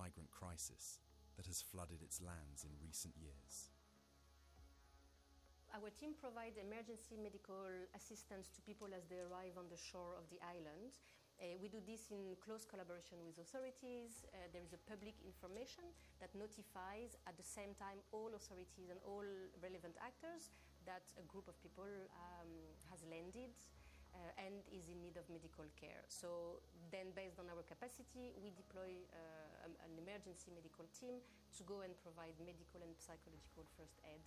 migrant crisis that has flooded its lands in recent years. Our team provides emergency medical assistance to people as they arrive on the shore of the island. We do this in close collaboration with authorities. There is a public information that notifies at the same time all authorities and all relevant actors that a group of people has landed and is in need of medical care. So then, based on our capacity, we deploy an emergency medical team to go and provide medical and psychological first aid.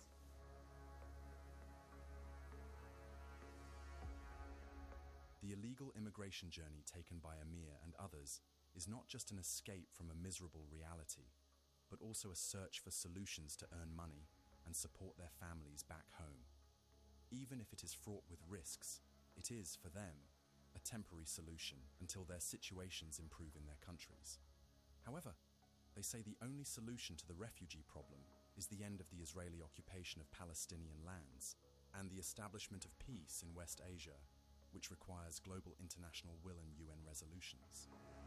The illegal immigration journey taken by Amir and others is not just an escape from a miserable reality, but also a search for solutions to earn money and support their families back home. Even if it is fraught with risks, it is, for them, a temporary solution until their situations improve in their countries. However, they say the only solution to the refugee problem is the end of the Israeli occupation of Palestinian lands and the establishment of peace in West Asia, which requires global international will and UN resolutions.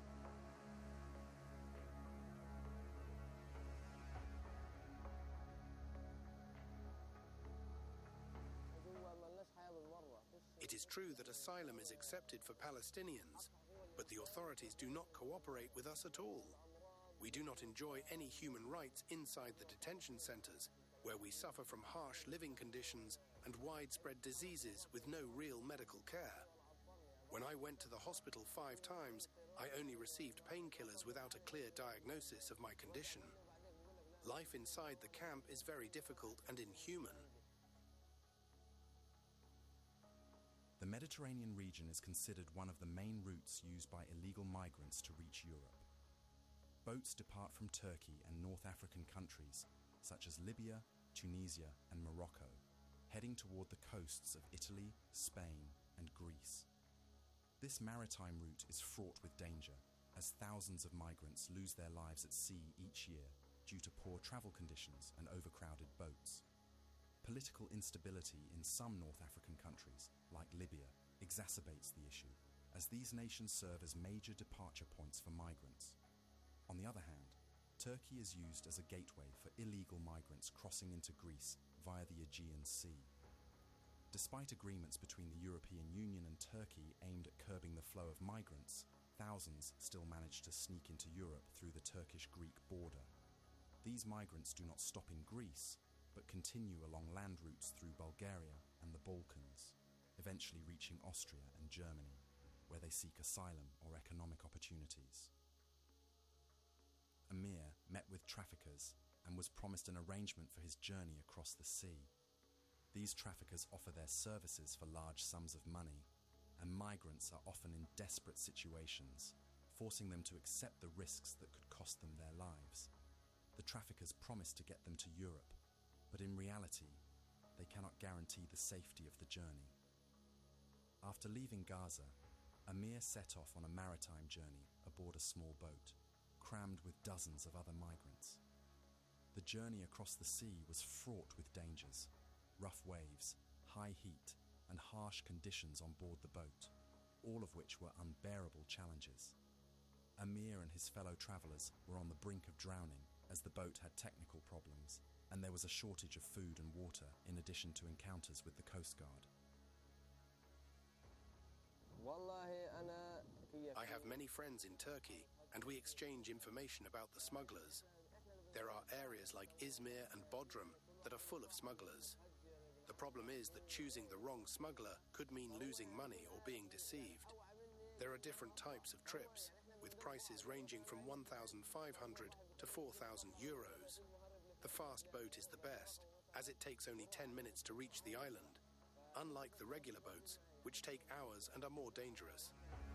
It is true that asylum is accepted for Palestinians, but the authorities do not cooperate with us at all. We do not enjoy any human rights inside the detention centres, where we suffer from harsh living conditions and widespread diseases with no real medical care. When I went to the hospital 5 times, I only received painkillers without a clear diagnosis of my condition. Life inside the camp is very difficult and inhuman. The Mediterranean region is considered one of the main routes used by illegal migrants to reach Europe. Boats depart from Turkey and North African countries such as Libya, Tunisia and Morocco, heading toward the coasts of Italy, Spain and Greece. This maritime route is fraught with danger, as thousands of migrants lose their lives at sea each year due to poor travel conditions and overcrowded boats. Political instability in some North African countries, like Libya, exacerbates the issue, as these nations serve as major departure points for migrants. On the other hand, Turkey is used as a gateway for illegal migrants crossing into Greece via the Aegean Sea. Despite agreements between the European Union and Turkey aimed at curbing the flow of migrants, thousands still manage to sneak into Europe through the Turkish-Greek border. These migrants do not stop in Greece, but continue along land routes through Bulgaria and the Balkans, eventually reaching Austria and Germany, where they seek asylum or economic opportunities. Amir met with traffickers and was promised an arrangement for his journey across the sea. These traffickers offer their services for large sums of money, and migrants are often in desperate situations, forcing them to accept the risks that could cost them their lives. The traffickers promise to get them to Europe, but in reality, they cannot guarantee the safety of the journey. After leaving Gaza, Amir set off on a maritime journey aboard a small boat, crammed with dozens of other migrants. The journey across the sea was fraught with dangers, rough waves, high heat, and harsh conditions on board the boat, all of which were unbearable challenges. Amir and his fellow travellers were on the brink of drowning as the boat had technical problems, and there was a shortage of food and water in addition to encounters with the Coast Guard. I have many friends in Turkey, and we exchange information about the smugglers. There are areas like Izmir and Bodrum that are full of smugglers. The problem is that choosing the wrong smuggler could mean losing money or being deceived. There are different types of trips, with prices ranging from 1,500 to 4,000 euros. The fast boat is the best, as it takes only 10 minutes to reach the island, unlike the regular boats, which take hours and are more dangerous.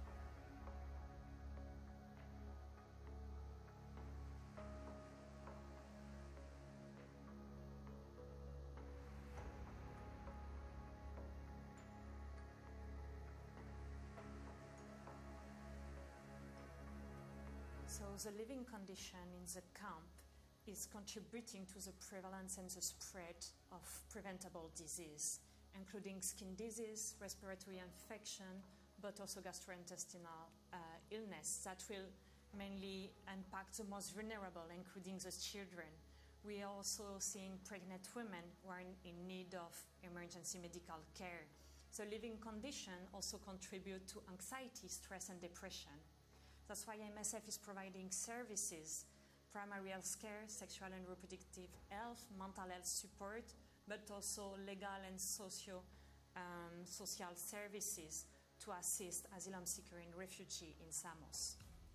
So the living condition in the camp is contributing to the prevalence and the spread of preventable disease, including skin disease, respiratory infection, but also gastrointestinal illness that will mainly impact the most vulnerable, including the children. We are also seeing pregnant women who are in need of emergency medical care. So living conditions also contribute to anxiety, stress, and depression. That's why MSF is providing services, primary health care, sexual and reproductive health, mental health support, but also legal and social services to assist asylum seekers and refugees in Samos.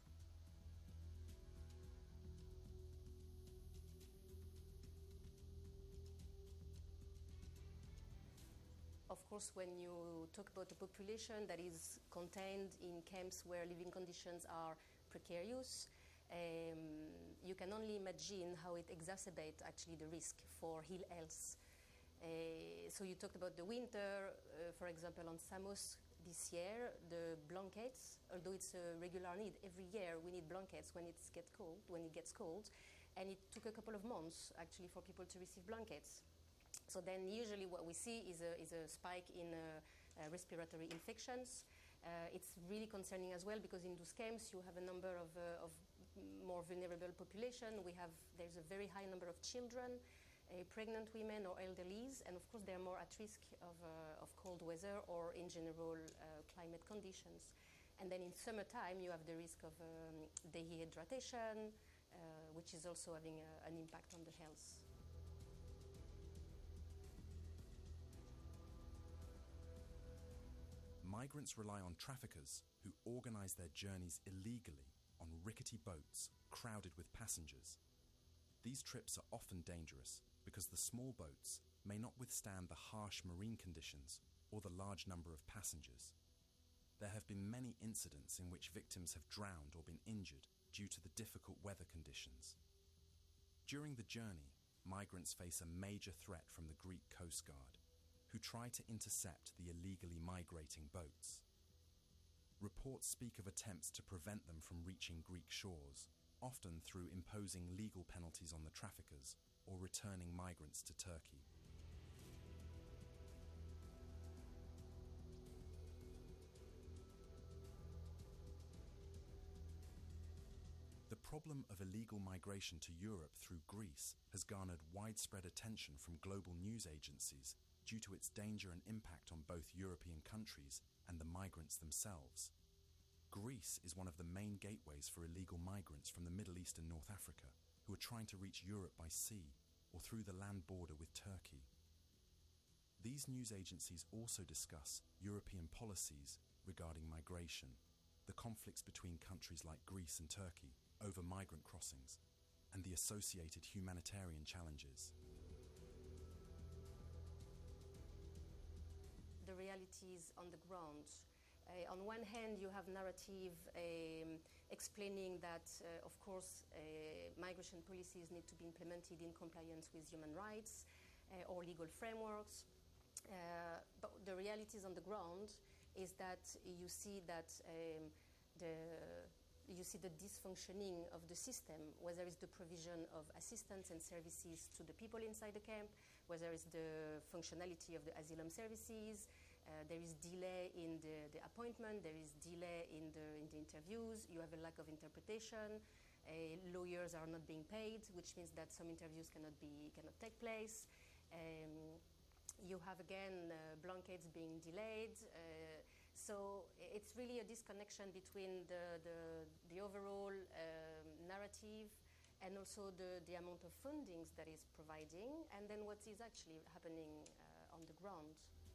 Of course, when you talk about a population that is contained in camps where living conditions are precarious, you can only imagine how it exacerbates actually the risk for ill health. So you talked about the winter, for example, on Samos this year, the blankets, although it's a regular need, every year we need blankets when it gets cold, and it took a couple of months actually for people to receive blankets. So then usually what we see is a spike in respiratory infections. It's really concerning as well because in those camps you have a number of more vulnerable population. There's a very high number of children, pregnant women or elderlies, and of course they're more at risk of cold weather or in general climate conditions. And then in summertime you have the risk of dehydration, which is also having an impact on the health. Migrants rely on traffickers who organize their journeys illegally on rickety boats crowded with passengers. These trips are often dangerous because the small boats may not withstand the harsh marine conditions or the large number of passengers. There have been many incidents in which victims have drowned or been injured due to the difficult weather conditions. During the journey, migrants face a major threat from the Greek Coast Guard, who try to intercept the illegally migrating boats. Reports speak of attempts to prevent them from reaching Greek shores, often through imposing legal penalties on the traffickers or returning migrants to Turkey. The problem of illegal migration to Europe through Greece has garnered widespread attention from global news agencies due to its danger and impact on both European countries and the migrants themselves. Greece is one of the main gateways for illegal migrants from the Middle East and North Africa who are trying to reach Europe by sea or through the land border with Turkey. These news agencies also discuss European policies regarding migration, the conflicts between countries like Greece and Turkey over migrant crossings, and the associated humanitarian challenges. The realities on the ground. On one hand, you have narrative explaining that, of course, migration policies need to be implemented in compliance with human rights or legal frameworks. But the realities on the ground is that you see that the dysfunctioning of the system, whether it's the provision of assistance and services to the people inside the camp, whether it's the functionality of the asylum services, there is delay in the appointment, there is delay in the interviews, you have a lack of interpretation, lawyers are not being paid, which means that some interviews cannot take place. You have again blankets being delayed. So it's really a disconnection between the overall narrative and also the amount of fundings that is providing, and then what is actually happening on the ground.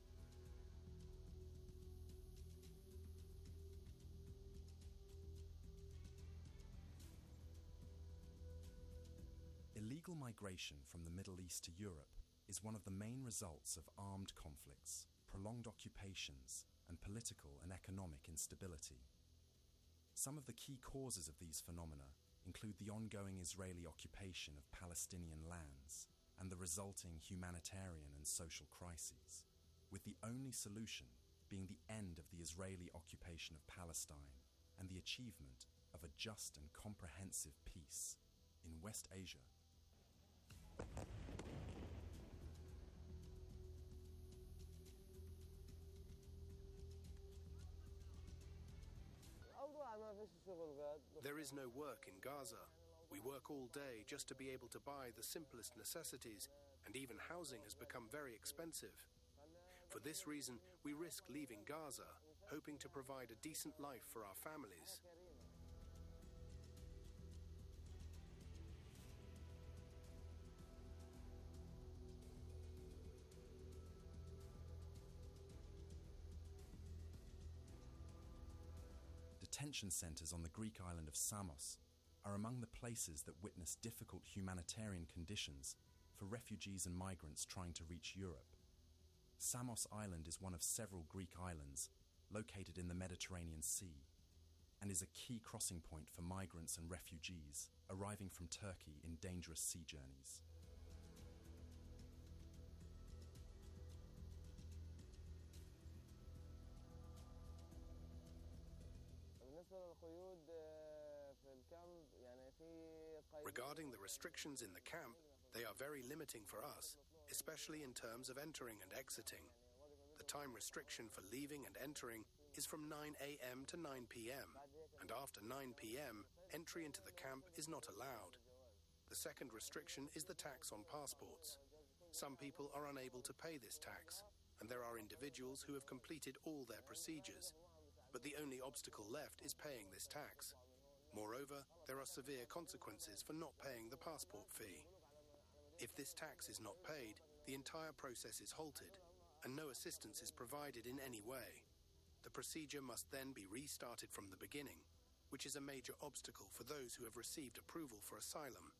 Illegal migration from the Middle East to Europe is one of the main results of armed conflicts, prolonged occupations, and political and economic instability. Some of the key causes of these phenomena include the ongoing Israeli occupation of Palestinian lands and the resulting humanitarian and social crises, with the only solution being the end of the Israeli occupation of Palestine and the achievement of a just and comprehensive peace in West Asia. الأوضاع ما فيش There is no work in Gaza. We work all day just to be able to buy the simplest necessities, and even housing has become very expensive. For this reason, we risk leaving Gaza, hoping to provide a decent life for our families. Detention centres on the Greek island of Samos are among the places that witness difficult humanitarian conditions for refugees and migrants trying to reach Europe. Samos Island is one of several Greek islands located in the Mediterranean Sea and is a key crossing point for migrants and refugees arriving from Turkey in dangerous sea journeys. Regarding the restrictions in the camp, they are very limiting for us, especially in terms of entering and exiting. The time restriction for leaving and entering is from 9 a.m. to 9 p.m., and after 9 p.m., entry into the camp is not allowed. The second restriction is the tax on passports. Some people are unable to pay this tax, and there are individuals who have completed all their procedures, but the only obstacle left is paying this tax. Moreover, there are severe consequences for not paying the passport fee. If this tax is not paid, the entire process is halted, and no assistance is provided in any way. The procedure must then be restarted from the beginning, which is a major obstacle for those who have received approval for asylum.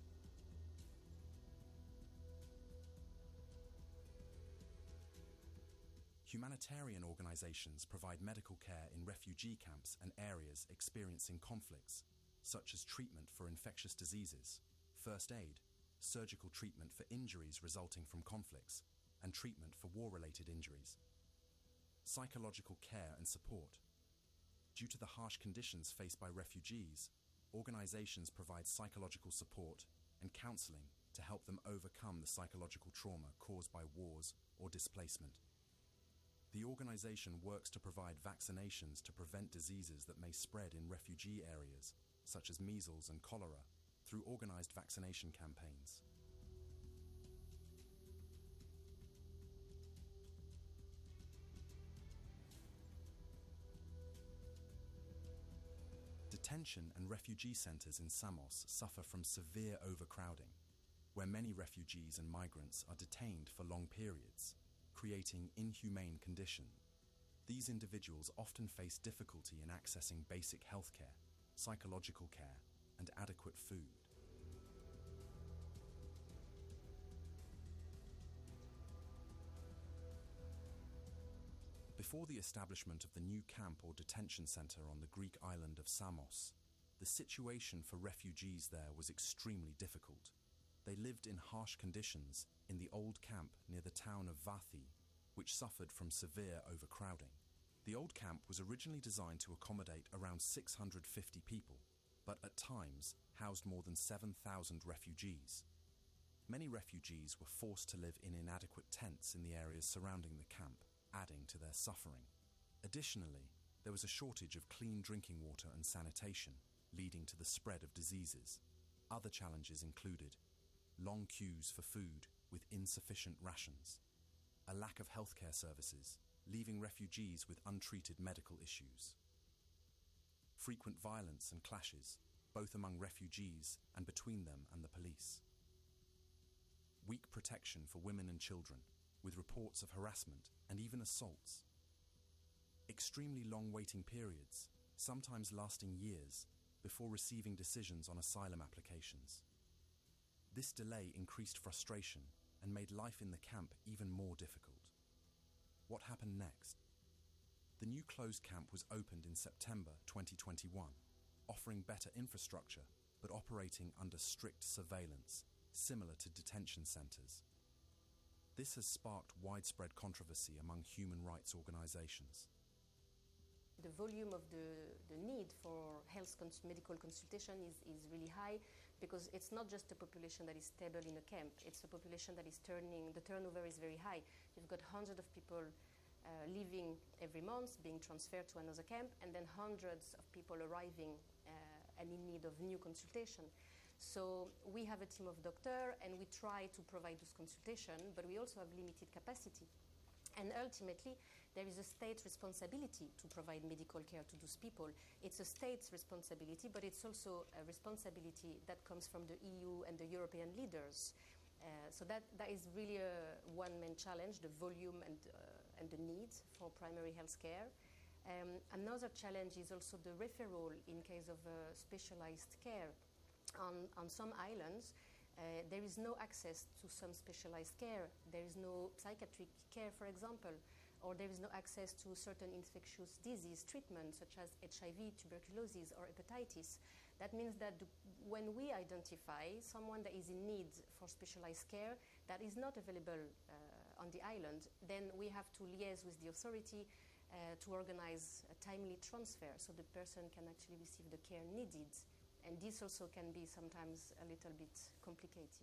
Humanitarian organisations provide medical care in refugee camps and areas experiencing conflicts, such as treatment for infectious diseases, first aid, surgical treatment for injuries resulting from conflicts, and treatment for war-related injuries. Psychological care and support. Due to the harsh conditions faced by refugees, organisations provide psychological support and counselling to help them overcome the psychological trauma caused by wars or displacement. The organisation works to provide vaccinations to prevent diseases that may spread in refugee areas, such as measles and cholera, through organised vaccination campaigns. Detention and refugee centres in Samos suffer from severe overcrowding, where many refugees and migrants are detained for long periods, creating inhumane conditions. These individuals often face difficulty in accessing basic healthcare, psychological care, and adequate food. Before the establishment of the new camp or detention centre on the Greek island of Samos, the situation for refugees there was extremely difficult. They lived in harsh conditions in the old camp near the town of Vathi, which suffered from severe overcrowding. The old camp was originally designed to accommodate around 650 people, but at times housed more than 7,000 refugees. Many refugees were forced to live in inadequate tents in the areas surrounding the camp, adding to their suffering. Additionally, there was a shortage of clean drinking water and sanitation, leading to the spread of diseases. Other challenges included long queues for food with insufficient rations, a lack of healthcare services, leaving refugees with untreated medical issues, frequent violence and clashes, both among refugees and between them and the police, weak protection for women and children, with reports of harassment and even assaults, extremely long waiting periods, sometimes lasting years, before receiving decisions on asylum applications. This delay increased frustration and made life in the camp even more difficult. What happened next? The new closed camp was opened in September 2021, offering better infrastructure but operating under strict surveillance, similar to detention centres. This has sparked widespread controversy among human rights organisations. The volume of the need for medical consultation is really high, because it's not just a population that is stable in a camp, it's a population that is the turnover is very high. You've got hundreds of people leaving every month, being transferred to another camp, and then hundreds of people arriving and in need of new consultation. So we have a team of doctors, and we try to provide this consultation, but we also have limited capacity. And ultimately, there is a state responsibility to provide medical care to those people. It's a state's responsibility, but it's also a responsibility that comes from the EU and the European leaders. So that is really one main challenge, the volume and the need for primary health care. Another challenge is also the referral in case of specialized care. On some islands, there is no access to some specialized care. There is no psychiatric care, for example, or there is no access to certain infectious disease treatments such as HIV, tuberculosis, or hepatitis. That means that when we identify someone that is in need for specialized care that is not available on the island, then we have to liaise with the authority to organize a timely transfer so the person can actually receive the care needed. And this also can be sometimes a little bit complicated.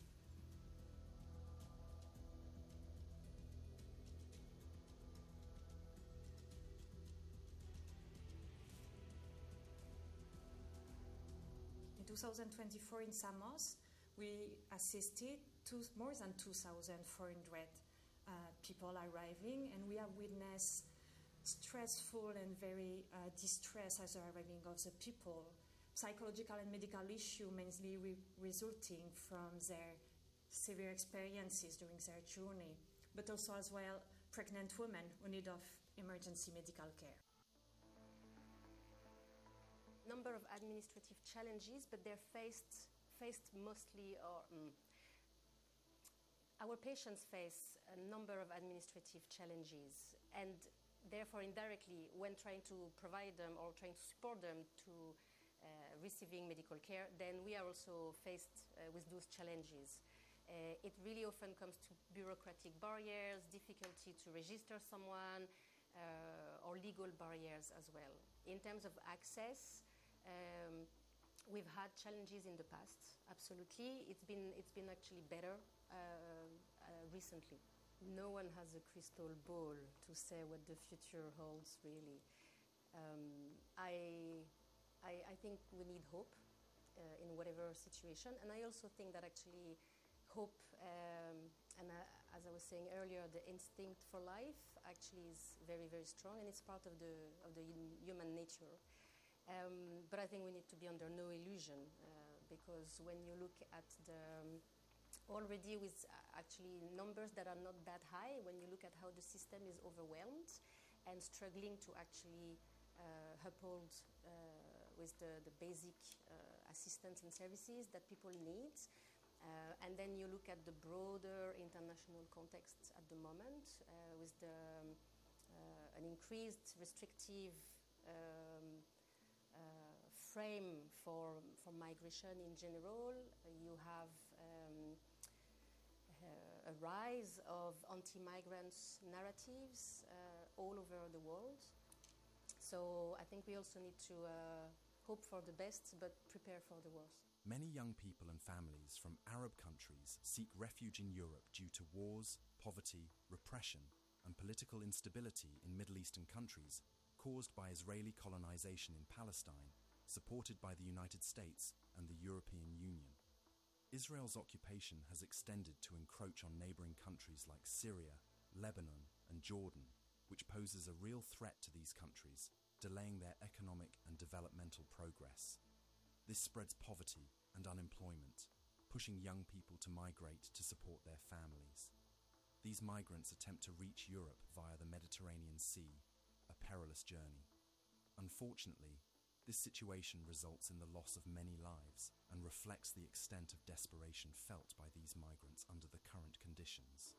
In 2024 in Samos, we assisted more than 2,400 people arriving, and we have witnessed stressful and very distress as the arriving of the people. Psychological and medical issue mainly resulting from their severe experiences during their journey, but also as well pregnant women who need of emergency medical care. Number of administrative challenges, but they're faced mostly, our patients face a number of administrative challenges, and therefore indirectly, when trying to provide them or trying to support them to receiving medical care, then we are also faced with those challenges. It really often comes to bureaucratic barriers, difficulty to register someone, or legal barriers as well. In terms of access, we've had challenges in the past, absolutely. It's been actually better recently. No one has a crystal ball to say what the future holds, really. I think we need hope in whatever situation, and I also think that actually hope, and as I was saying earlier, the instinct for life actually is very, very strong, and it's part of the human nature. But I think we need to be under no illusion, because when you look at already with actually numbers that are not that high, when you look at how the system is overwhelmed and struggling to actually uphold with the basic assistance and services that people need. And then you look at the broader international context at the moment with an increased restrictive frame for migration in general. You have a rise of anti-migrant narratives all over the world. So I think we also need to hope for the best, but prepare for the worst. Many young people and families from Arab countries seek refuge in Europe due to wars, poverty, repression, and political instability in Middle Eastern countries caused by Israeli colonization in Palestine, supported by the United States and the European Union. Israel's occupation has extended to encroach on neighboring countries like Syria, Lebanon, and Jordan, which poses a real threat to these countries, delaying their economic and developmental progress. This spreads poverty and unemployment, pushing young people to migrate to support their families. These migrants attempt to reach Europe via the Mediterranean Sea, a perilous journey. Unfortunately, this situation results in the loss of many lives and reflects the extent of desperation felt by these migrants under the current conditions.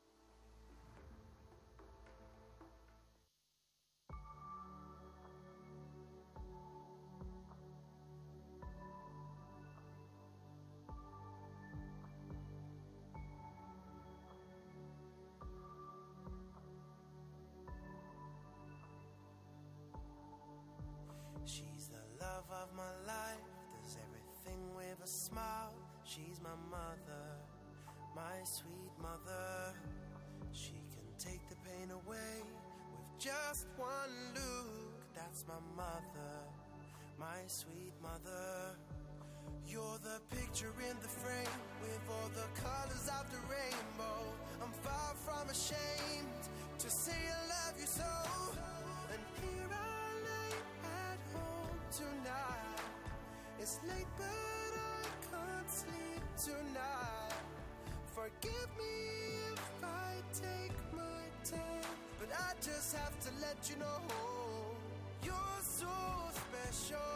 She's the love of my life, does everything with a smile. She's my mother, my sweet mother. She can take the pain away just one look. That's my mother, my sweet mother. You're the picture in the frame with all the colors of the rainbow. I'm far from ashamed to say I love you so. And here I lay at home tonight. It's late but I can't sleep tonight. Forgive me if I take my time, but I just have to let you know you're so special.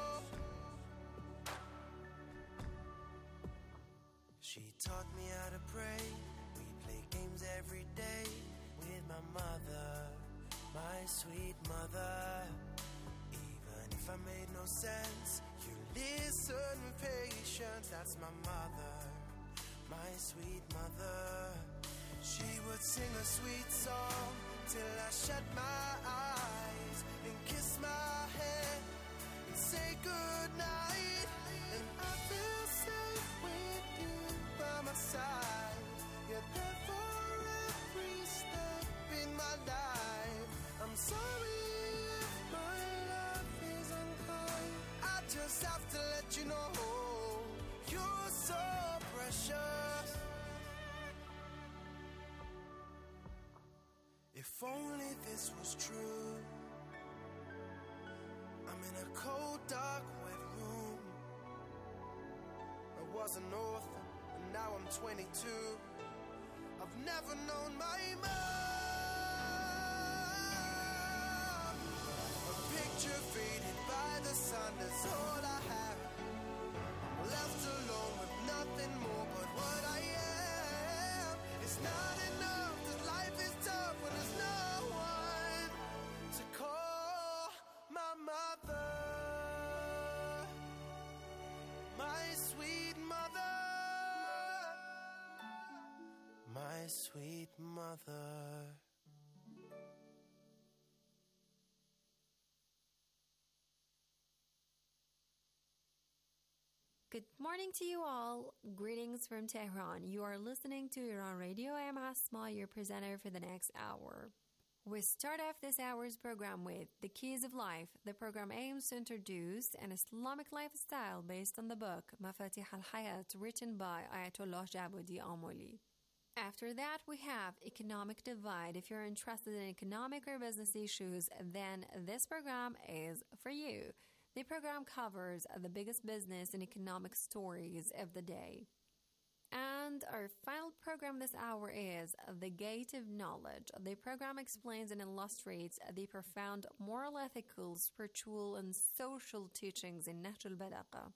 She taught me how to pray. We play games every day with my mother, my sweet mother. Even if I made no sense, you listen with patience. That's my mother, my sweet mother. She would sing a sweet song till I shut my eyes and kiss my head and say goodnight. And I feel safe with you by my side. You're there for every step in my life. I'm sorry if my love is unkind. I just have to let you know you're so precious. If only this was true. I'm in a cold, dark, wet room. I was an orphan, and now I'm 22. I've never known my mom. A picture faded by the sun, that's all I have. I'm left alone with nothing more but what I am. It's not enough, that life is tough when there's no one to call my mother, my sweet mother, my sweet mother. Good morning to you all. Greetings from Tehran. You are listening to Iran Radio. I am Asma, your presenter for the next hour. We start off this hour's program with The Keys of Life. The program aims to introduce an Islamic lifestyle based on the book Mafatih al-Hayat, written by Ayatollah Jabudi Amoli. After that, we have Economic Divide. If you're interested in economic or business issues, then this program is for you. The program covers the biggest business and economic stories of the day. And our final program this hour is The Gate of Knowledge. The program explains and illustrates the profound moral, ethical, spiritual, and social teachings in Nahj al-Balagha.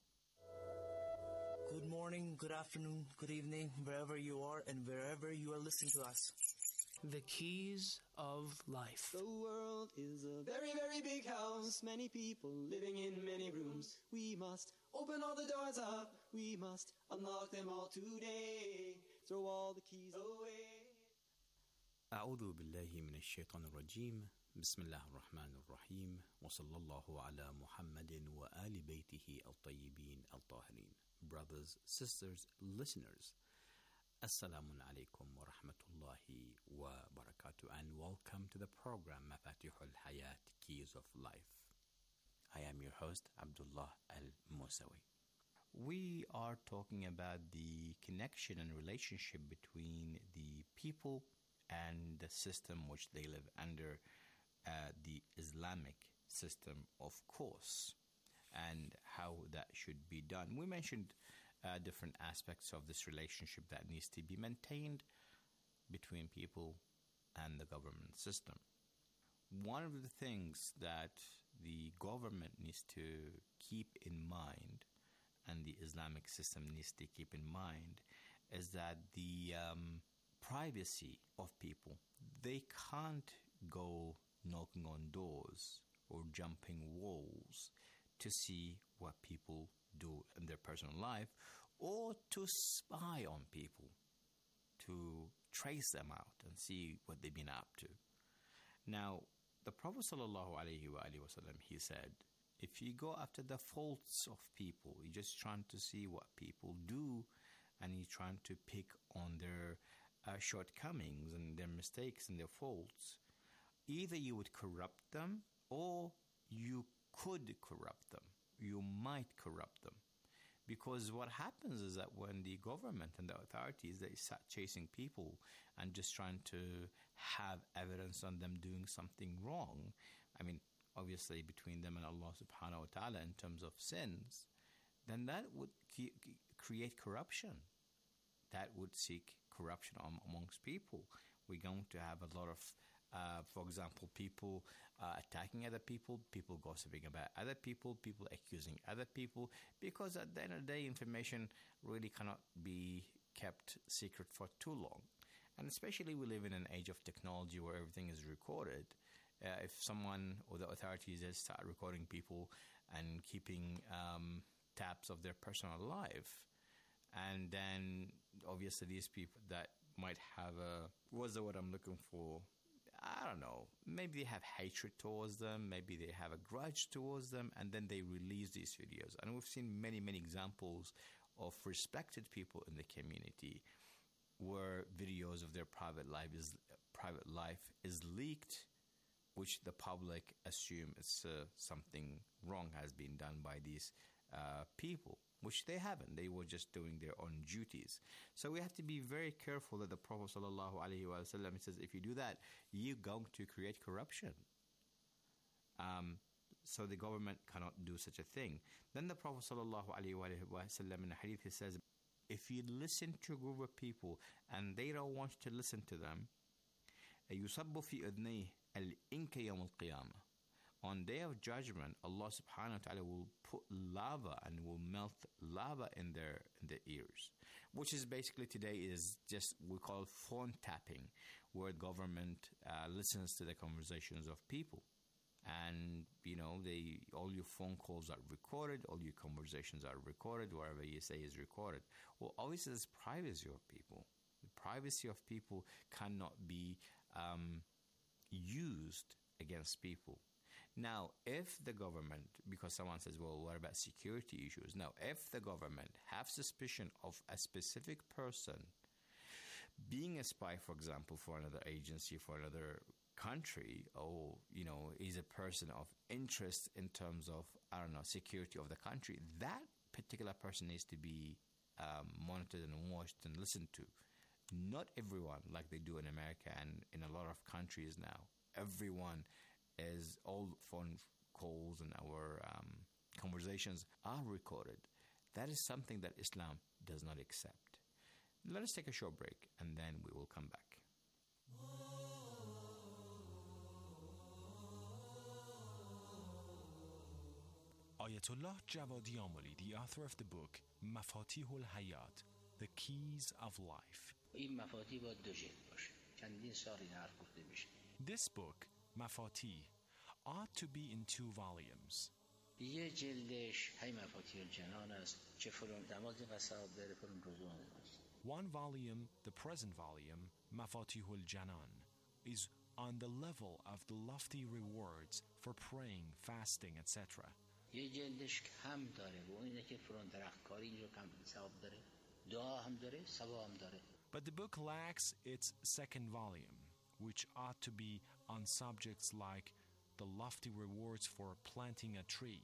Good morning, good afternoon, good evening, wherever you are and wherever you are listening to us. The Keys of Life. The world is a very, very big house. Many people living in many rooms. We must open all the doors up. We must unlock them all today. Throw all the keys away. أعوذ بالله من الشيطان الرجيم. بسم الله الرحمن الرحيم. وصلى الله على محمد وآل بيته الطيبين الطاهرين. Brothers, sisters, listeners, Assalamu alaikum wa rahmatullahi wa barakatuh, and welcome to the program Mafatih al-Hayat, Keys of Life. I am your host, Abdullah al-Musawi. We are talking about the connection and relationship between the people and the system which they live under, the Islamic system, of course, and how that should be done. We mentioned different aspects of this relationship that needs to be maintained between people and the government system. One of the things that the government needs to keep in mind, and the Islamic system needs to keep in mind, is that the privacy of people, they can't go knocking on doors or jumping walls to see what people do in their personal life, or to spy on people, to trace them out and see what they've been up to. Now, the Prophet ﷺ, he said, if you go after the faults of people, you're just trying to see what people do, and you're trying to pick on their shortcomings and their mistakes and their faults, either you would corrupt them or you could corrupt them. You might corrupt them. Because what happens is that when the government and the authorities, they start chasing people and just trying to have evidence on them doing something wrong, I mean, obviously between them and Allah subhanahu wa ta'ala in terms of sins, then that would create corruption. That would seek corruption amongst people. We're going to have a lot of, for example, people attacking other people, people gossiping about other people accusing other people, because at the end of the day, information really cannot be kept secret for too long. And especially we live in an age of technology where everything is recorded. If someone or the authorities start recording people and keeping tabs of their personal life, and then obviously these people that might have what's the word I'm looking for? I don't know. Maybe they have hatred towards them. Maybe they have a grudge towards them, and then they release these videos. And we've seen many, many examples of respected people in the community where videos of their private life is leaked, which the public assume is something wrong has been done by these people, which they haven't. They were just doing their own duties. So we have to be very careful that the Prophet ﷺ says, if you do that, you're going to create corruption. So the government cannot do such a thing. Then the Prophet ﷺ in a hadith, he says, if you listen to a group of people and they don't want you to listen to them, يُصَبُّ فِي أُذْنَيْهِ الْإِنْكَ يَوْمَ الْقِيَامَةِ. On Day of Judgment, Allah subhanahu wa ta'ala will put lava and will melt lava in their ears, which is basically today is just, we call phone tapping, where government listens to the conversations of people. And, you know, all your phone calls are recorded, all your conversations are recorded, whatever you say is recorded. Well, obviously, there's privacy of people. The privacy of people cannot be used against people. Now, if the government, because someone says, well, what about security issues? Now, if the government have suspicion of a specific person being a spy, for example, for another agency, for another country, or, you know, is a person of interest in terms of, I don't know, security of the country, that particular person needs to be monitored and watched and listened to. Not everyone, like they do in America and in a lot of countries now. Everyone is, all phone calls and our conversations are recorded. That is something that Islam does not accept. Let us take a short break and then we will come back. Ayatollah Javadi Amoli, the author of the book Mafatih al-Hayat, The Keys of Life. This book, Mafatih, ought to be in 2 volumes. One volume, the present volume, Mafatih al-Janan, is on the level of the lofty rewards for praying, fasting, etc. But the book lacks its second volume, which ought to be on subjects like the lofty rewards for planting a tree.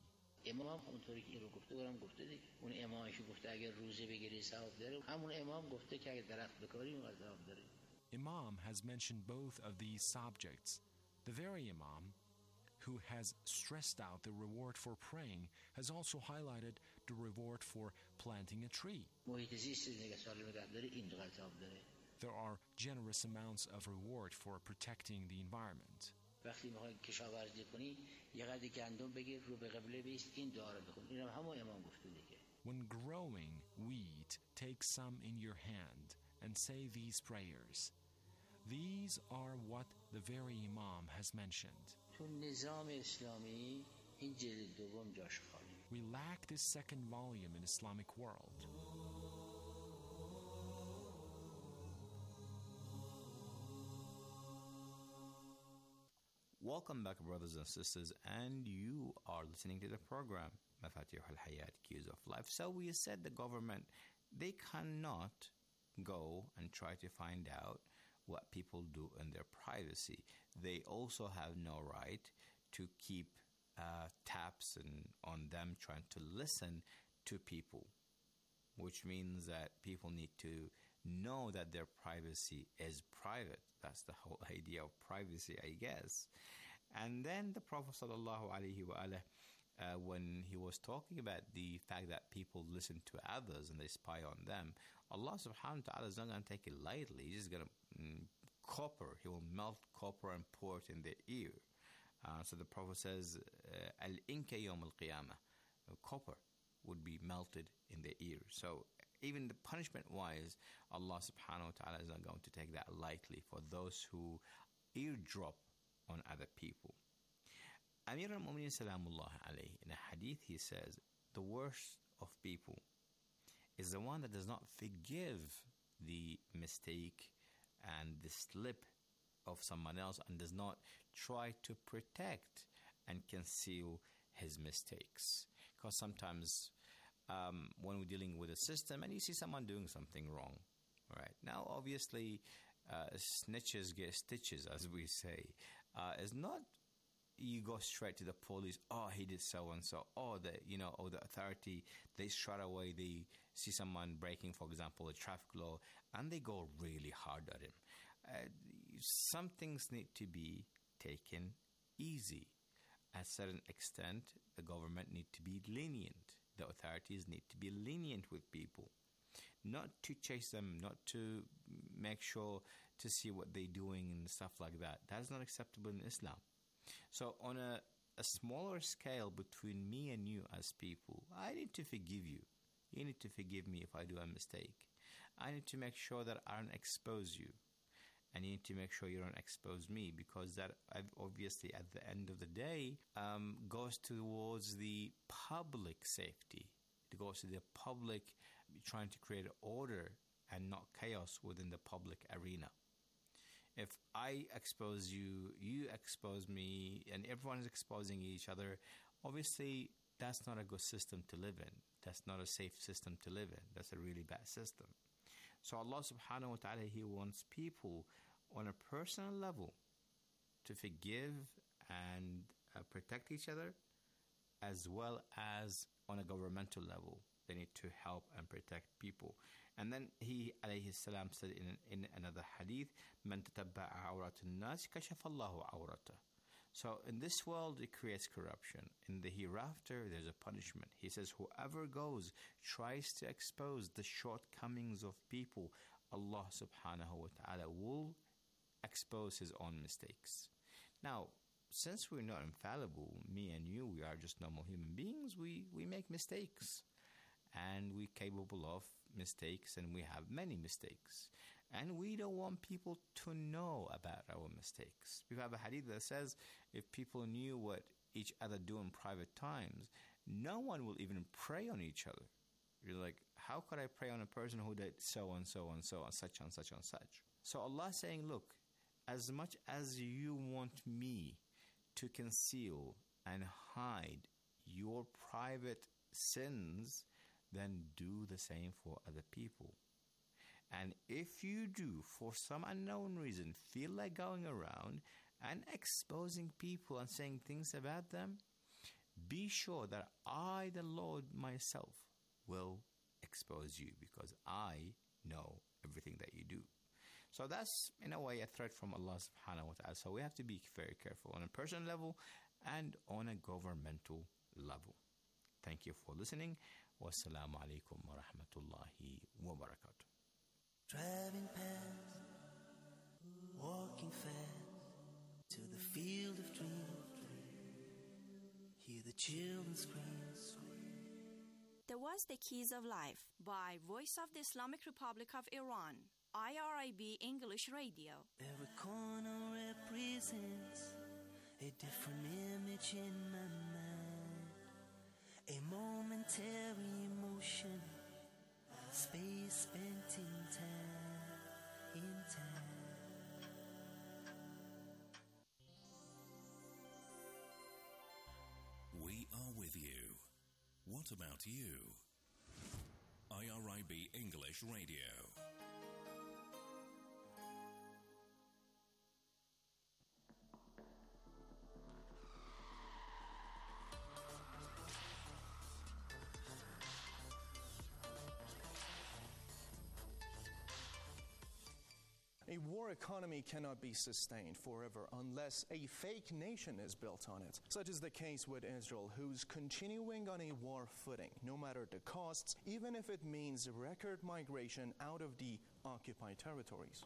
Imam has mentioned both of these subjects. The very Imam who has stressed out the reward for praying has also highlighted the reward for planting a tree. There are generous amounts of reward for protecting the environment. When growing wheat, take some in your hand and say these prayers. These are what the very Imam has mentioned. We lack this second volume in Islamic world. Welcome back, brothers and sisters, and you are listening to the program Mafatih al-Hayat, Keys of Life. So we said the government, they cannot go and try to find out what people do in their privacy. They also have no right to keep tabs on them trying to listen to people, which means that people need to know that their privacy is private. That's the whole idea of privacy, I guess. And then the Prophet sallallahu alaihi wasallam, when he was talking about the fact that people listen to others and they spy on them, Allah subhanahu wa ta'ala is not going to take it lightly. He's just going to copper. He will melt copper and pour it in their ear. So the Prophet says, Al-inka yawm al-qiyamah. Copper would be melted in their ear. So even the punishment-wise, Allah subhanahu wa ta'ala is not going to take that lightly for those who eardrop on other people. Amir al-Mu'minin salamullah alayhi, in a hadith he says, the worst of people is the one that does not forgive the mistake and the slip of someone else and does not try to protect and conceal his mistakes. Because sometimes when we're dealing with a system and you see someone doing something wrong, right? Now, obviously, snitches get stitches, as we say. It's not you go straight to the police, oh, he did so-and-so, or the authority, they straight away, they see someone breaking, for example, a traffic law, and they go really hard at him. Some things need to be taken easy. At a certain extent, the government need to be lenient. The authorities need to be lenient with people. Not to chase them, not to make sure to see what they're doing and stuff like that. That's not acceptable in Islam. So on a smaller scale between me and you as people, I need to forgive you. You need to forgive me if I do a mistake. I need to make sure that I don't expose you. And you need to make sure you don't expose me, because that obviously at the end of the day goes towards the public safety. It goes to the public trying to create order and not chaos within the public arena. If I expose you, you expose me, and everyone is exposing each other, obviously that's not a good system to live in. That's not a safe system to live in. That's a really bad system. So Allah subhanahu wa ta'ala, He wants people on a personal level to forgive and protect each other, as well as on a governmental level. They need to help and protect people. And then he, alayhi salam, said in another hadith, "Man tatabba'a awrat an-nas kashafa Allahu awratah." So in this world, it creates corruption. In the hereafter, there's a punishment. He says, whoever tries to expose the shortcomings of people, Allah subhanahu wa ta'ala will expose His own mistakes. Now, since we're not infallible, me and you, we are just normal human beings, we make mistakes. And we're capable of mistakes, and we have many mistakes. And we don't want people to know about our mistakes. We have a hadith that says, if people knew what each other do in private times, no one will even pray on each other. You're like, how could I pray on a person who did so and so and so and such and such and such? So Allah is saying, look, as much as you want me to conceal and hide your private sins, then do the same for other people. And if you do, for some unknown reason, feel like going around and exposing people and saying things about them, be sure that I, the Lord myself, will expose you, because I know everything that you do. So that's, in a way, a threat from Allah subhanahu wa ta'ala. So we have to be very careful on a personal level and on a governmental level. Thank you for listening. Wassalamu alaikum wa rahmatullahi wa barakatuh. Driving past, walking fast to the field of dreams. Hear the children scream. There was The Keys of Life by Voice of the Islamic Republic of Iran, IRIB English Radio. Every corner represents a different image in my mind, a momentary emotion, space spent in time, We are with you. What about you? IRIB English Radio. war economy cannot be sustained forever unless a fake nation is built on it. Such is the case with Israel, who's continuing on a war footing, no matter the costs, even if it means record migration out of the occupied territories.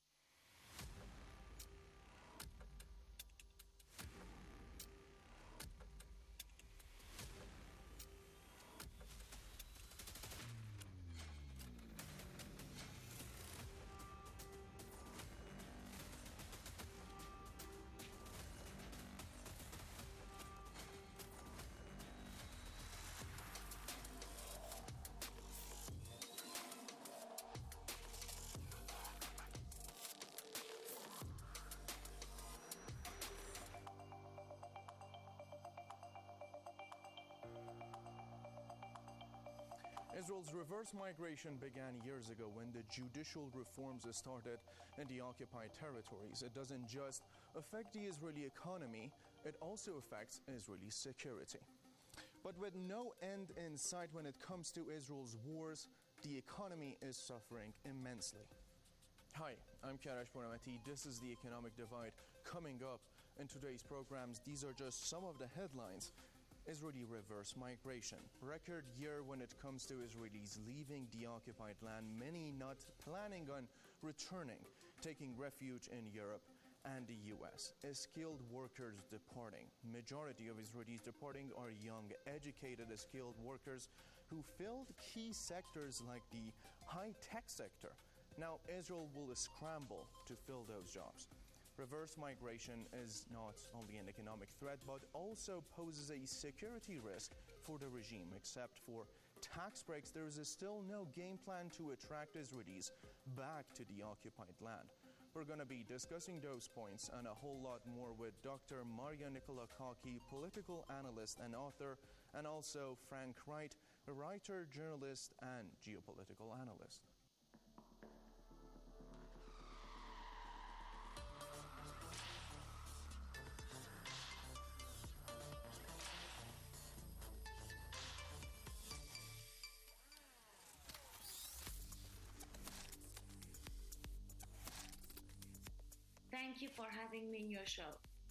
Israel's reverse migration began years ago when the judicial reforms started in the occupied territories. It doesn't just affect the Israeli economy, it also affects Israeli security. But with no end in sight when it comes to Israel's wars, the economy is suffering immensely. Hi, I'm Karash Bonamati. This is The Economic Divide. Coming up in today's programs, these are just some of the headlines. Israeli reverse migration. Record year when it comes to Israelis leaving the occupied land, many not planning on returning, taking refuge in Europe and the US. Skilled workers departing. Majority of Israelis departing are young, educated, skilled workers who filled key sectors like the high-tech sector. Now Israel will scramble to fill those jobs. Reverse migration is not only an economic threat, but also poses a security risk for the regime. Except for tax breaks, there is still no game plan to attract Israelis back to the occupied land. We're going to be discussing those points and a whole lot more with Dr. Maria Nikolakaki, political analyst and author, and also Frank Wright, a writer, journalist, and geopolitical analyst. Thank you for having me in your show.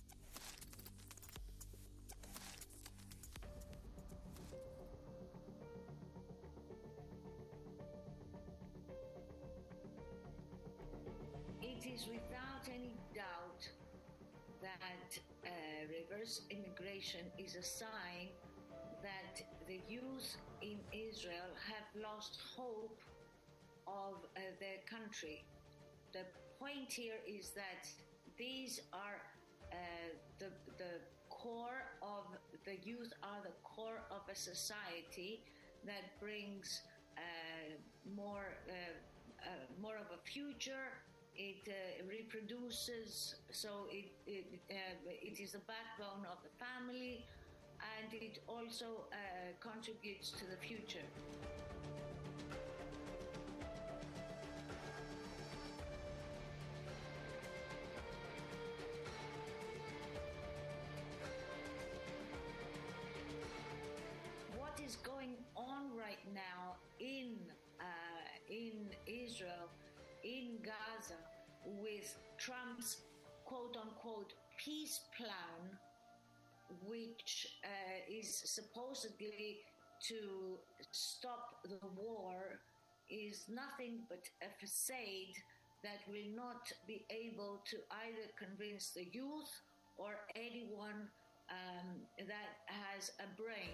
It is without any doubt that reverse immigration is a sign that the youth in Israel have lost hope of their country. The point here is that these are the core of the youth, are the core of a society that brings more of a future. It reproduces, so it is the backbone of the family, and it also contributes to the future. Going on right now in Israel, in Gaza, with Trump's quote-unquote peace plan, which is supposedly to stop the war, is nothing but a facade that will not be able to either convince the youth or anyone that has a brain.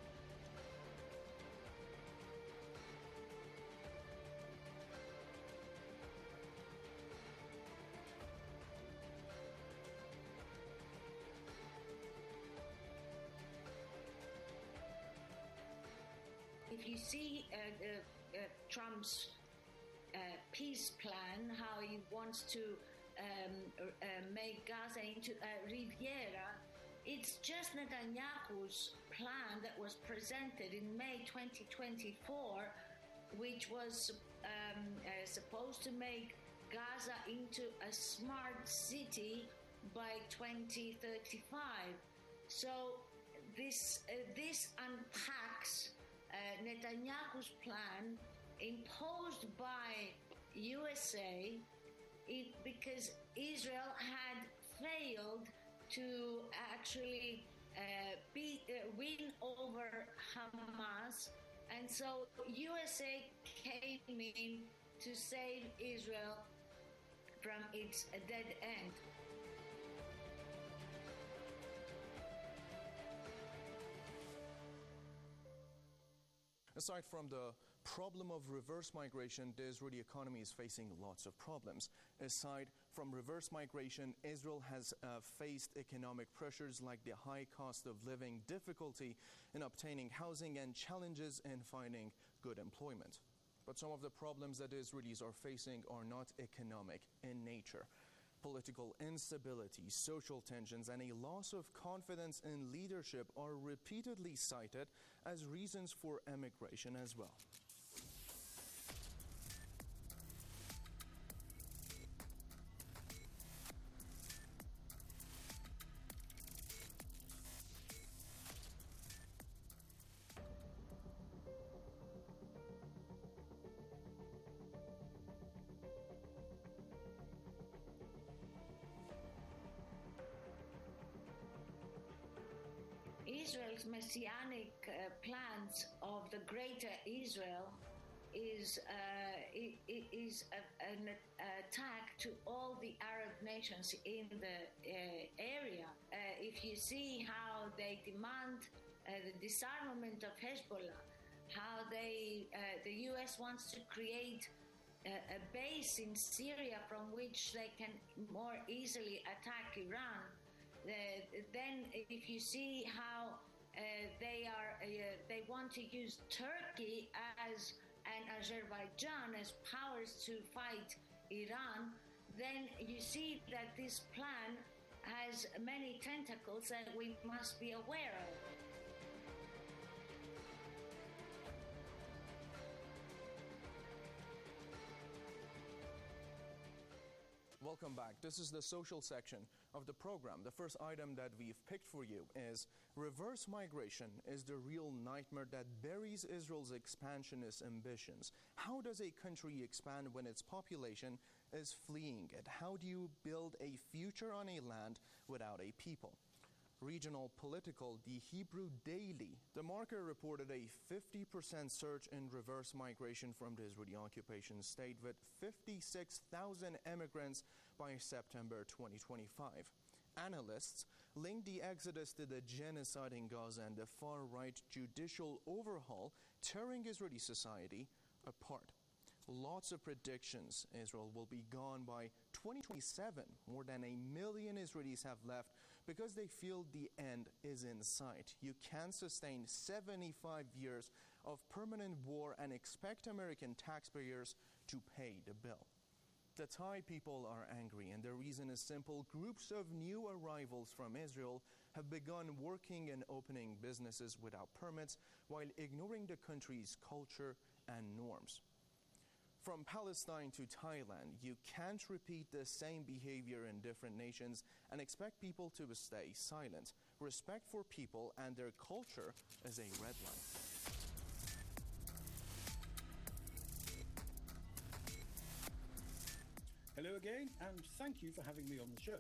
If you see Trump's peace plan, how he wants to make Gaza into a Riviera, it's just Netanyahu's plan that was presented in May 2024, which was supposed to make Gaza into a smart city by 2035. So this unpacks Netanyahu's plan imposed by USA because Israel had failed to actually win over Hamas, and so USA came in to save Israel from its dead end. Aside from the problem of reverse migration, the Israeli economy is facing lots of problems. Aside from reverse migration, Israel has faced economic pressures like the high cost of living, difficulty in obtaining housing, and challenges in finding good employment. But some of the problems that Israelis are facing are not economic in nature. Political instability, social tensions, and a loss of confidence in leadership are repeatedly cited as reasons for emigration as well. Israel's messianic plans of the Greater Israel is an attack to all the Arab nations in the area. If you see how they demand the disarmament of Hezbollah, how the US wants to create a base in Syria from which they can more easily attack Iran. Then if you see how they want to use Turkey and Azerbaijan as powers to fight Iran, then you see that this plan has many tentacles that we must be aware of. Welcome back. This is the social section of the program. The first item that we've picked for you is reverse migration is the real nightmare that buries Israel's expansionist ambitions. How does a country expand when its population is fleeing it? How do you build a future on a land without a people? Regional Political, the Hebrew Daily, the marker reported a 50% surge in reverse migration from the Israeli occupation state, with 56,000 immigrants by September 2025. Analysts link the exodus to the genocide in Gaza and the far-right judicial overhaul tearing Israeli society apart. Lots of predictions. Israel will be gone by 2027. More than 1 million Israelis have left because they feel the end is in sight. You can't sustain 75 years of permanent war and expect American taxpayers to pay the bill. The Thai people are angry, and the reason is simple. Groups of new arrivals from Israel have begun working and opening businesses without permits while ignoring the country's culture and norms. From Palestine to Thailand, you can't repeat the same behavior in different nations and expect people to stay silent. Respect for people and their culture is a red line. Hello again, and thank you for having me on the show.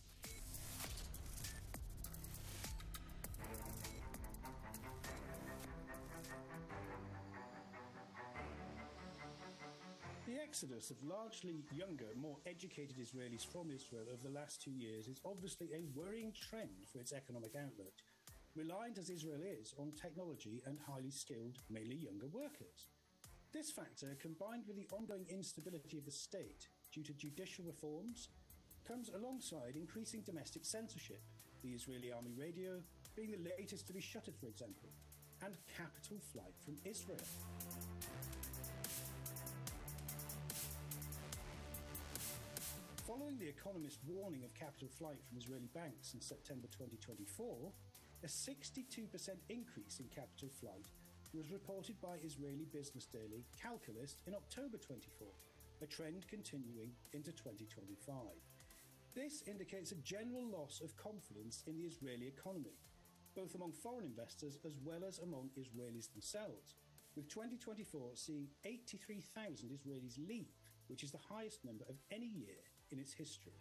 The exodus of largely younger, more educated Israelis from Israel over the last 2 years is obviously a worrying trend for its economic outlook, reliant as Israel is on technology and highly skilled, mainly younger workers. This factor, combined with the ongoing instability of the state due to judicial reforms, comes alongside increasing domestic censorship, the Israeli Army radio being the latest to be shuttered, for example, and capital flight from Israel. Following The Economist's warning of capital flight from Israeli banks in September 2024, a 62% increase in capital flight was reported by Israeli business daily Calculist in October 24, a trend continuing into 2025. This indicates a general loss of confidence in the Israeli economy, both among foreign investors as well as among Israelis themselves, with 2024 seeing 83,000 Israelis leave which is the highest number of any year in its history.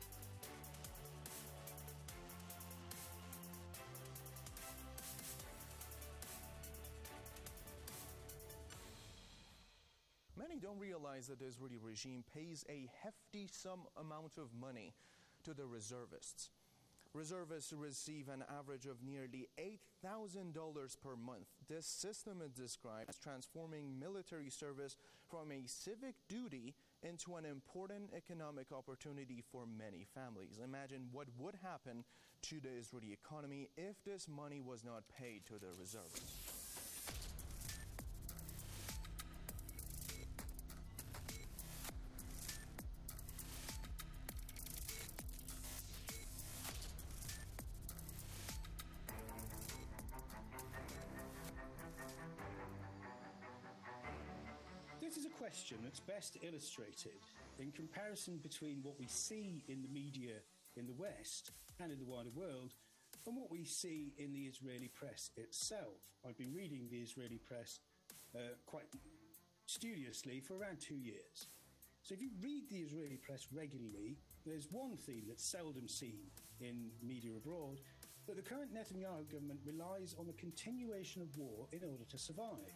Many don't realize that the Israeli regime pays a hefty amount of money to the reservists. Reservists receive an average of nearly $8,000 per month. This system is described as transforming military service from a civic duty into an important economic opportunity for many families. Imagine what would happen to the Israeli economy if this money was not paid to the reservists. This is a question that's best illustrated in comparison between what we see in the media in the West and in the wider world and what we see in the Israeli press itself. I've been reading the Israeli press quite studiously for around 2 years. So if you read the Israeli press regularly, there's one theme that's seldom seen in media abroad, that the current Netanyahu government relies on the continuation of war in order to survive.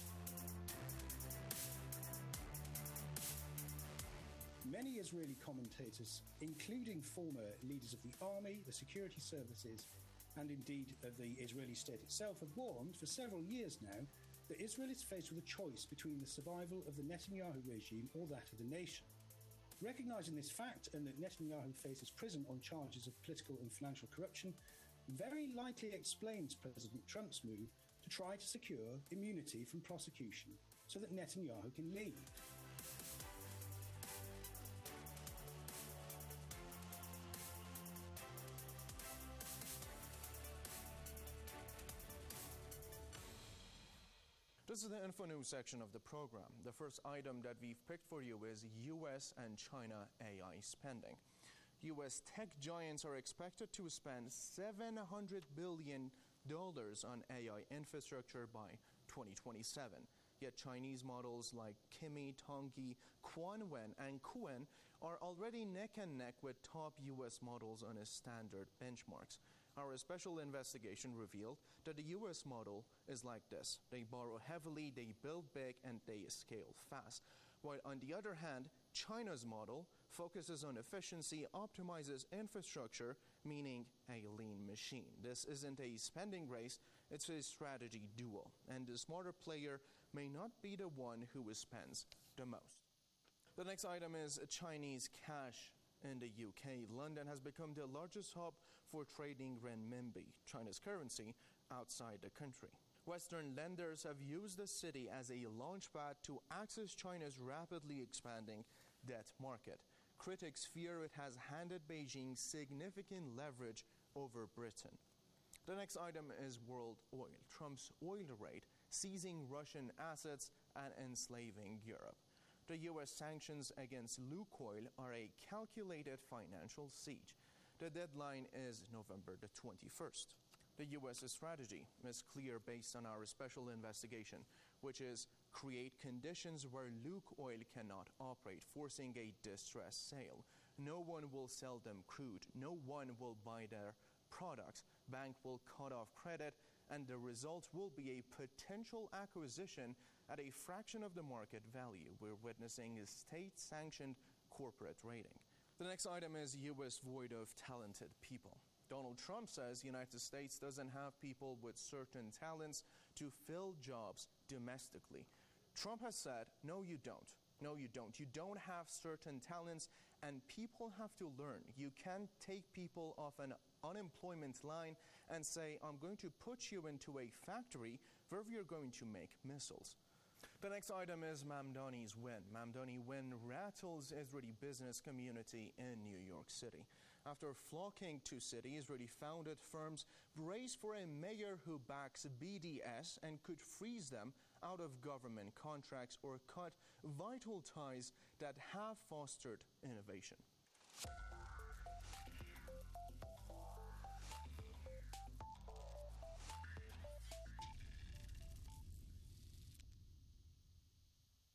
Many Israeli commentators, including former leaders of the army, the security services, and indeed of the Israeli state itself, have warned for several years now that Israel is faced with a choice between the survival of the Netanyahu regime or that of the nation. Recognising this fact and that Netanyahu faces prison on charges of political and financial corruption very likely explains President Trump's move to try to secure immunity from prosecution so that Netanyahu can leave. This is the info news section of the program. The first item that we've picked for you is US and China AI spending. US tech giants are expected to spend $700 billion on AI infrastructure by 2027. Yet Chinese models like Kimi, Tongyi, Quanwen, and Kuan are already neck and neck with top US models on its standard benchmarks. Our special investigation revealed that the US model is like this. They borrow heavily, they build big, and they scale fast. While on the other hand, China's model focuses on efficiency, optimizes infrastructure, meaning a lean machine. This isn't a spending race, it's a strategy duel. And the smarter player may not be the one who spends the most. The next item is Chinese cash. In the UK, London has become the largest hub for trading renminbi, China's currency, outside the country. Western lenders have used the city as a launchpad to access China's rapidly expanding debt market. Critics fear it has handed Beijing significant leverage over Britain. The next item is world oil. Trump's oil raid, seizing Russian assets and enslaving Europe. The U.S. sanctions against Lukoil are a calculated financial siege. The deadline is November the 21st. The U.S. strategy is clear based on our special investigation, which is create conditions where Lukoil cannot operate, forcing a distress sale. No one will sell them crude. No one will buy their products. Bank will cut off credit, and the result will be a potential acquisition at a fraction of the market value. We're witnessing a state-sanctioned corporate raiding. The next item is U.S. void of talented people. Donald Trump says the United States doesn't have people with certain talents to fill jobs domestically. Trump has said, no, you don't. No, you don't. You don't have certain talents, and people have to learn. You can't take people off an unemployment line and say, I'm going to put you into a factory where you're going to make missiles. The next item is Mamdani's win. Mamdani win rattles Israeli business community in New York City. After flocking to city, Israeli-founded firms brace for a mayor who backs BDS and could freeze them out of government contracts or cut vital ties that have fostered innovation.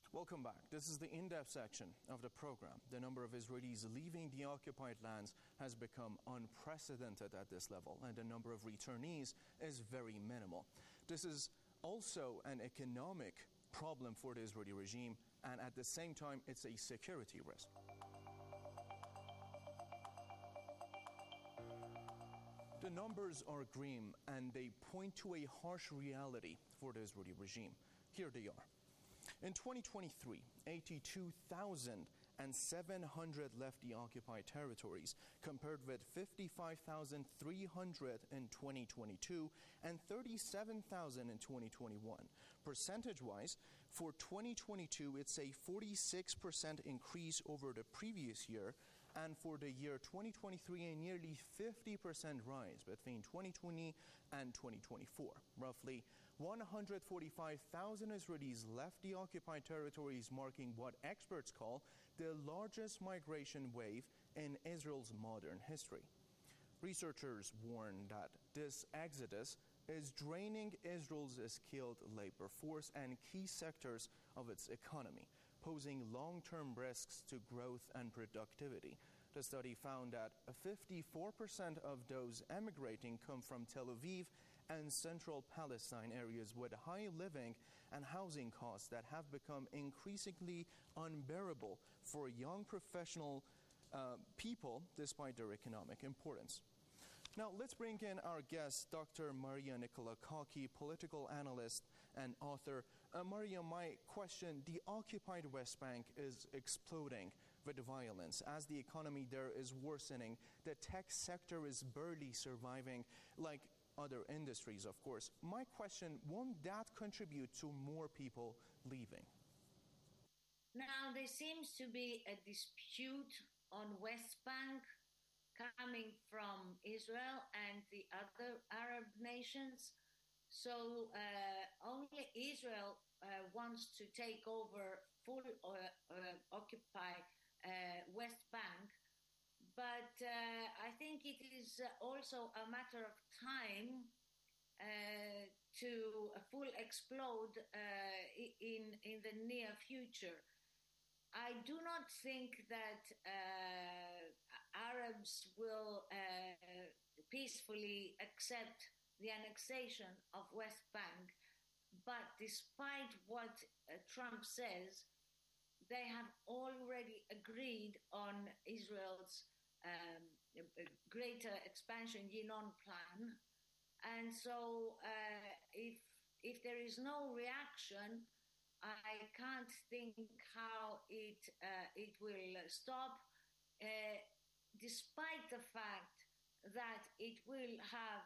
Welcome back. This is the in-depth section of the program. The number of Israelis leaving the occupied lands has become unprecedented at this level, and the number of returnees is very minimal. This is also an economic problem for the Israeli regime, and at the same time, it's a security risk. The numbers are grim, and they point to a harsh reality for the Israeli regime. Here they are. In 2023, 82,700 left the occupied territories, compared with 55,300 in 2022 and 37,000 in 2021. Percentage-wise, for 2022, it's a 46% increase over the previous year, and for the year 2023, a nearly 50% rise between 2020 and 2024. Roughly 145,000 Israelis left the occupied territories, marking what experts call the largest migration wave in Israel's modern history. Researchers warn that this exodus is draining Israel's skilled labor force and key sectors of its economy, posing long-term risks to growth and productivity. The study found that 54% of those emigrating come from Tel Aviv and central Palestine areas with high living and housing costs that have become increasingly unbearable for young professional people despite their economic importance. Now, let's bring in our guest, Dr. Maria Nikolakaki, political analyst and author. Maria, my question, the occupied West Bank is exploding with violence. As the economy there is worsening, the tech sector is barely surviving, like other industries, of course. My question, won't that contribute to more people leaving? Now, there seems to be a dispute on West Bank coming from Israel and the other Arab nations. So only Israel wants to take over full occupy West Bank. But I think it is also a matter of time to full explode in the near future. I do not think that Arabs will peacefully accept the annexation of West Bank, but despite what Trump says, they have already agreed on Israel's greater expansion Yinon plan. And so if there is no reaction, I can't think how it will stop, despite the fact that it will have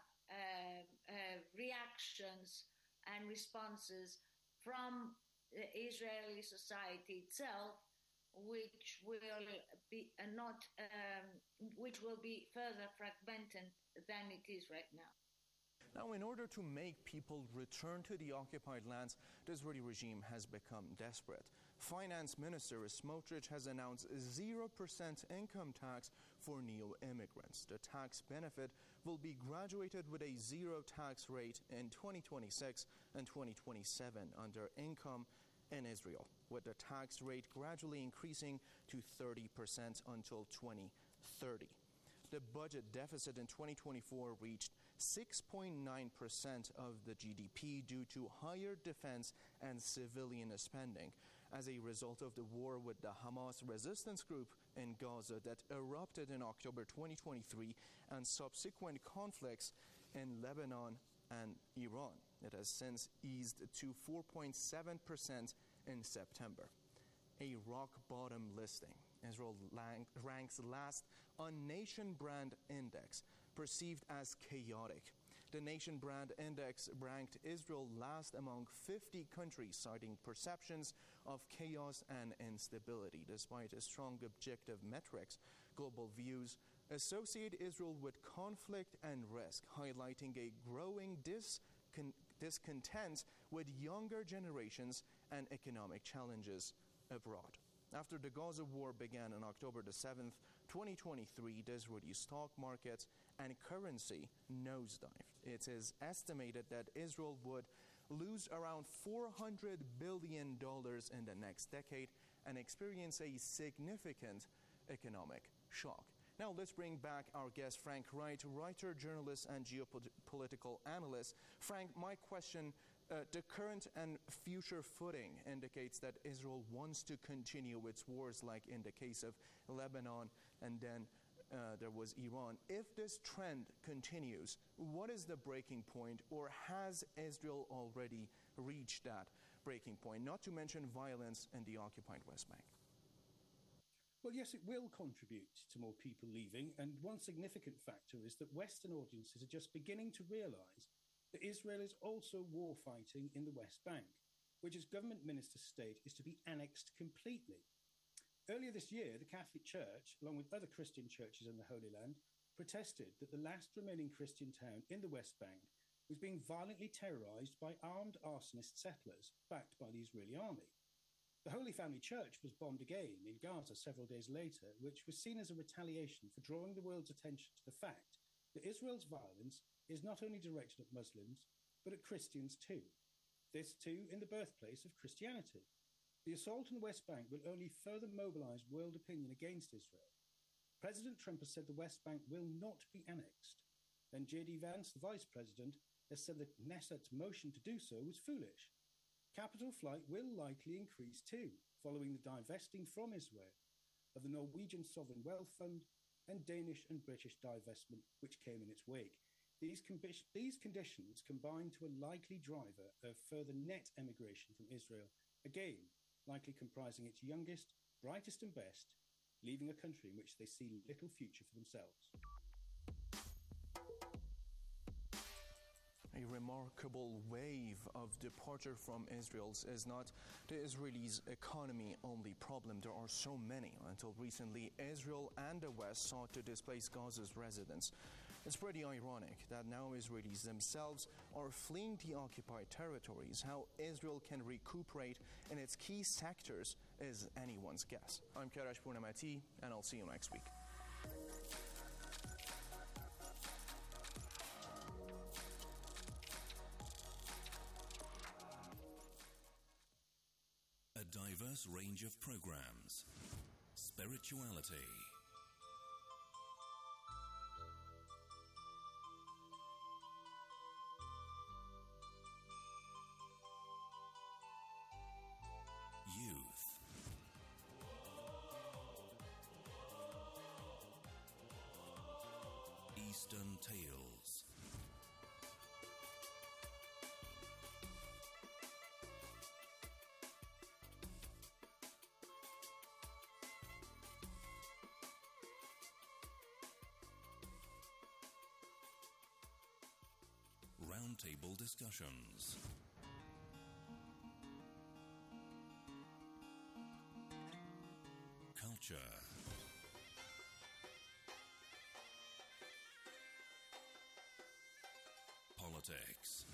reactions and responses from the Israeli society itself, which will be which will be further fragmented than it is right now. Now, in order to make people return to the occupied lands, the Israeli regime has become desperate. Finance Minister Smotrich has announced a 0% income tax for new immigrants. The tax benefit will be graduated with a zero tax rate in 2026 and 2027 under income in Israel, with the tax rate gradually increasing to 30% until 2030. The budget deficit in 2024 reached 6.9% of the GDP due to higher defense and civilian spending as a result of the war with the Hamas resistance group in Gaza that erupted in October 2023 and subsequent conflicts in Lebanon and Iran. It has since eased to 4.7% in September. A rock bottom listing. Israel ranks last on Nation Brand Index, perceived as chaotic. The Nation Brand Index ranked Israel last among 50 countries, citing perceptions of chaos and instability. Despite strong objective metrics, Global Views associate Israel with conflict and risk, highlighting a growing discontent with younger generations and economic challenges abroad. After the Gaza war began on October the 7th, 2023, the Israeli stock market and currency nosedived. It is estimated that Israel would lose around $400 billion in the next decade and experience a significant economic shock. Now let's bring back our guest, Frank Wright, writer, journalist, and geopolitical analyst. Frank, my question, the current and future footing indicates that Israel wants to continue its wars, like in the case of Lebanon, and then there was Iran. If this trend continues, what is the breaking point, or has Israel already reached that breaking point, not to mention violence in the occupied West Bank? Well, yes, it will contribute to more people leaving, and one significant factor is that Western audiences are just beginning to realise that Israel is also war fighting in the West Bank, which its government ministers state is to be annexed completely. Earlier this year, the Catholic Church, along with other Christian churches in the Holy Land, protested that the last remaining Christian town in the West Bank was being violently terrorised by armed arsonist settlers backed by the Israeli army. The Holy Family Church was bombed again in Gaza several days later, which was seen as a retaliation for drawing the world's attention to the fact that Israel's violence is not only directed at Muslims, but at Christians too. This too in the birthplace of Christianity. The assault on the West Bank will only further mobilise world opinion against Israel. President Trump has said the West Bank will not be annexed. Then J.D. Vance, the Vice President, has said that Knesset's motion to do so was foolish. Capital flight will likely increase too, following the divesting from Israel of the Norwegian Sovereign Wealth Fund and Danish and British divestment, which came in its wake. These conditions combine to a likely driver of further net emigration from Israel, again, likely comprising its youngest, brightest and best, leaving a country in which they see little future for themselves. A remarkable wave of departure from Israel is not the Israelis' economy only problem. There are so many. Until recently, Israel and the West sought to displace Gaza's residents. It's pretty ironic that now Israelis themselves are fleeing the occupied territories. How Israel can recuperate in its key sectors is anyone's guess. I'm Karash Purnamati, and I'll see you next week. A diverse range of programs, spirituality, youth, Eastern Tales, roundtable discussions, culture, politics,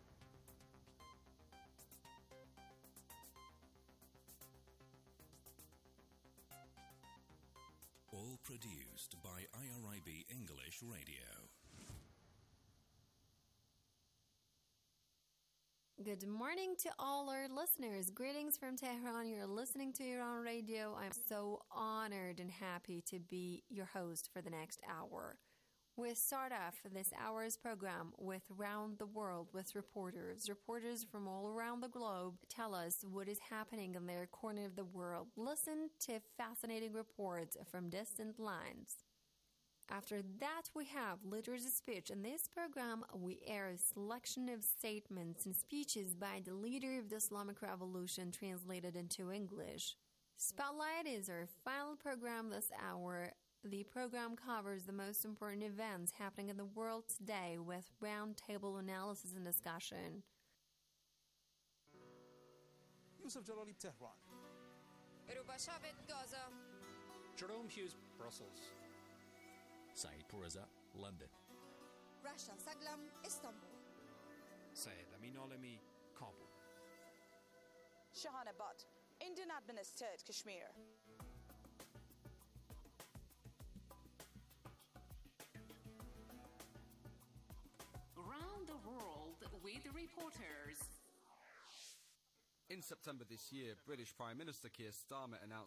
all produced by IRIB English Radio. Good morning to all our listeners. Greetings from Tehran. You're listening to Iran Radio. I'm so honored and happy to be your host for the next hour. We start off this hour's program with Round the World with reporters. Reporters from all around the globe tell us what is happening in their corner of the world. Listen to fascinating reports from distant lands. After that, we have Leader's Speech. In this program, we air a selection of statements and speeches by the leader of the Islamic Revolution translated into English. Spotlight is our final program this hour. The program covers the most important events happening in the world today with roundtable analysis and discussion. Yusuf Jalali, Tehran. Erubashavet, Gaza. Jerome Hughes, Brussels. Saeed Pourreza, London. Rasha Saglam, Istanbul. Syed Amin Alemi, Kabul. Shahanabad, Indian administered Kashmir. Around the world with reporters. In September this year, British Prime Minister Keir Starmer announced